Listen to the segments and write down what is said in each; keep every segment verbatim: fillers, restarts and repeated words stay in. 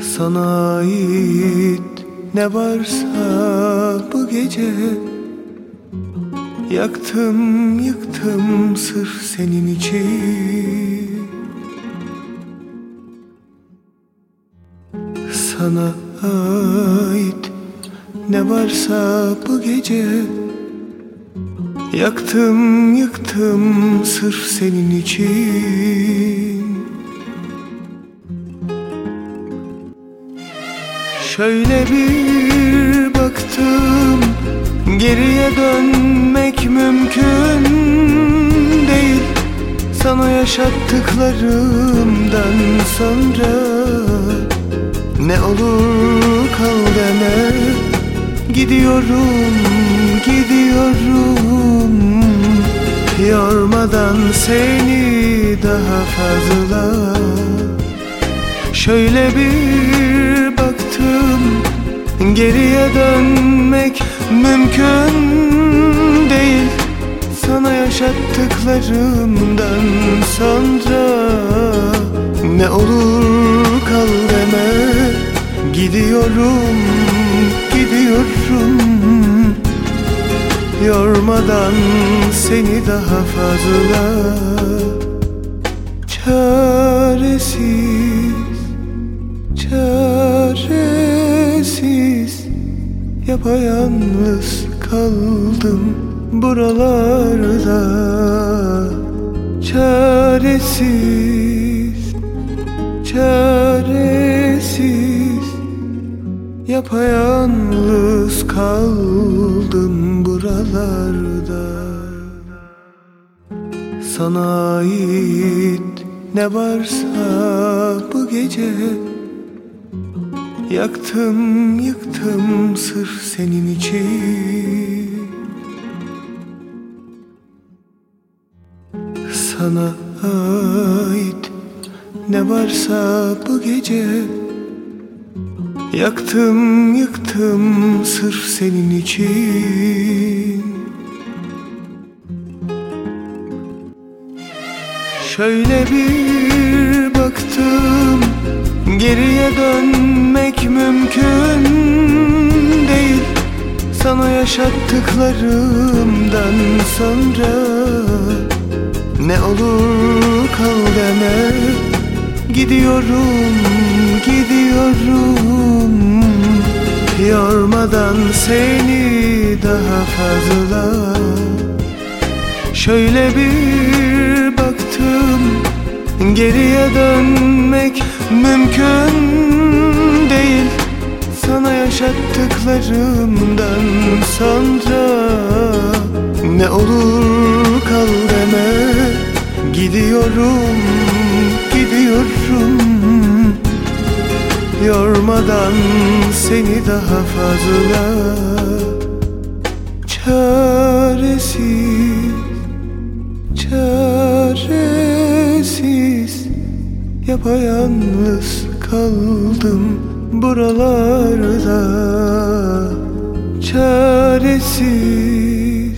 Sana ait ne varsa bu gece yaktım yıktım sırf senin için. Sana ait ne varsa bu gece yaktım yıktım sırf senin için. Şöyle bir baktım, geriye dönmek mümkün değil. Sana yaşattıklarımdan sonra ne olur kal deme. Gidiyorum, gidiyorum, yormadan seni daha fazla. Şöyle bir baktım, geriye dönmek mümkün değil. Sana yaşattıklarımdan sonra ne olur kal deme. Gidiyorum, gidiyorum, yormadan seni daha fazla. Çaresiz, çaresiz, yapayalnız kaldım buralarda. Çaresiz, çaresiz, yapayalnız kaldım buralarda. Sana ait ne varsa bu gece yaktım yıktım sırf senin için. Sana ait ne varsa bu gece yaktım yıktım sırf senin için. Şöyle bir baktım, geriye dönmek mümkün değil. Sana yaşattıklarımdan sonra ne olur kal deme. Gidiyorum, gidiyorum, yormadan seni daha fazla. Şöyle bir baktım, geriye dönmek mümkün değil. Sana yaşattıklarımdan sonra ne olur kal deme. Gidiyorum, gidiyorum, yormadan seni daha fazla. Çaresiz, çaresiz, yapayalnız kaldım buralarda. Çaresiz,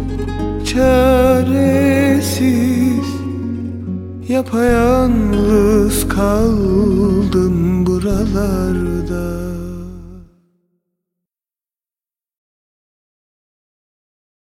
çaresiz, yapayalnız kaldım buralarda.